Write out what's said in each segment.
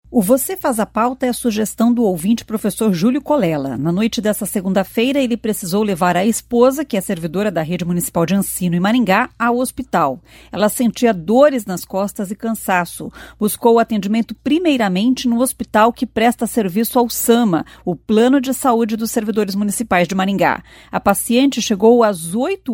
O Você Faz a Pauta é a sugestão do ouvinte professor Júlio Colella. Na noite dessa segunda-feira, ele precisou levar a esposa, que é servidora da Rede Municipal de Ensino em Maringá, ao hospital. Ela sentia dores nas costas e cansaço. Buscou atendimento primeiramente no hospital que presta serviço ao SAMA, o Plano de Saúde dos Servidores Municipais de Maringá. A paciente chegou às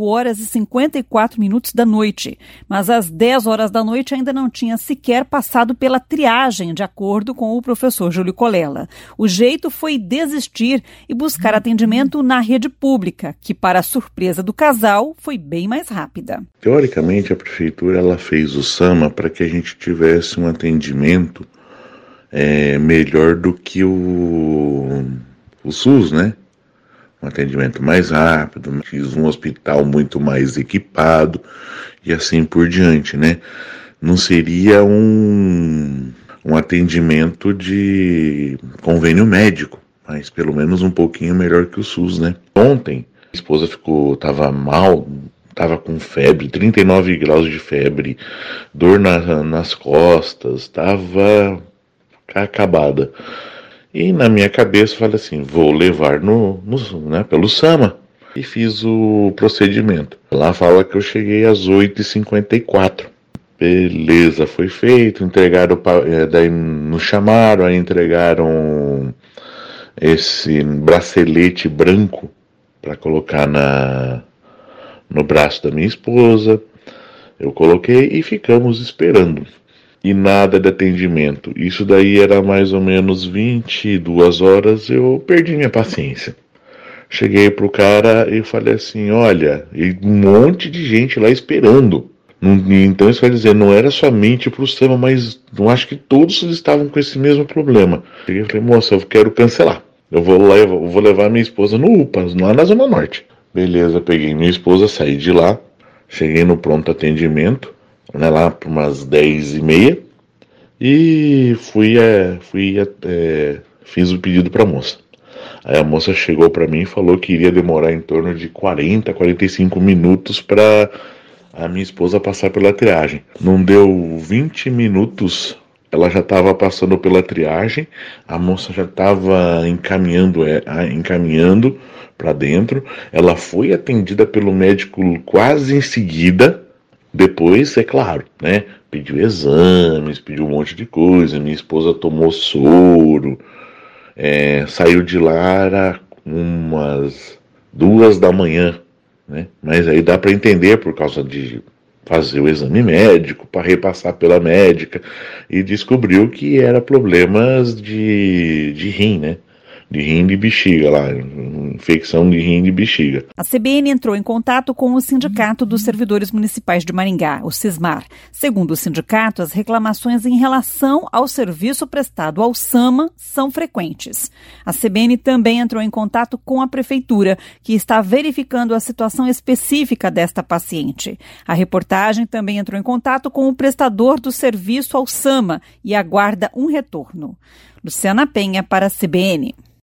8h54 da noite, mas às 10 horas da noite ainda não tinha sequer passado pela triagem, de acordo com o professor Júlio Colella. O jeito foi desistir e buscar atendimento na rede pública, que, para a surpresa do casal, foi bem mais rápida. Teoricamente, a prefeitura ela fez o SAMA para que a gente tivesse um atendimento melhor do que o SUS, né? Um atendimento mais rápido, fiz um hospital muito mais equipado e assim por diante, né? Não seria um atendimento de convênio médico, mas pelo menos um pouquinho melhor que o SUS, né? Ontem, minha esposa estava mal, estava com febre, 39 graus de febre, dor nas costas, estava acabada. E na minha cabeça eu falei assim, vou levar pelo SAMA. E fiz o procedimento. Lá fala que eu cheguei às 8h54. Beleza, foi feito, entregaram, daí nos chamaram, aí entregaram esse bracelete branco para colocar no braço da minha esposa. Eu coloquei e ficamos esperando. E nada de atendimento. Isso daí era mais ou menos 22 horas, eu perdi minha paciência. Cheguei pro cara e falei assim, olha, e um monte de gente lá esperando. Então isso quer dizer, não era somente pro SAMA, mas eu acho que todos estavam com esse mesmo problema. Cheguei e falei, moça, eu quero cancelar. Eu vou levar minha esposa no UPA, lá na Zona Norte. Beleza, peguei minha esposa, saí de lá, cheguei no pronto atendimento, né, lá por umas 10h30 e fiz o pedido pra moça. Aí a moça chegou para mim e falou que iria demorar em torno de 45 minutos para a minha esposa passar pela triagem. Não deu 20 minutos, ela já estava passando pela triagem, a moça já estava encaminhando para dentro, ela foi atendida pelo médico quase em seguida. Depois, é claro, né, pediu exames, pediu um monte de coisa, minha esposa tomou soro, saiu de lá, era umas 2h, né? Mas aí dá para entender por causa de fazer o exame médico, para repassar pela médica, e descobriu que era problemas de rim, né? De rim e de bexiga lá, infecção de rim e de bexiga. A CBN entrou em contato com o Sindicato dos Servidores Municipais de Maringá, o SISMAR. Segundo o sindicato, as reclamações em relação ao serviço prestado ao SAMA são frequentes. A CBN também entrou em contato com a Prefeitura, que está verificando a situação específica desta paciente. A reportagem também entrou em contato com o prestador do serviço ao SAMA e aguarda um retorno. Luciana Penha para a CBN.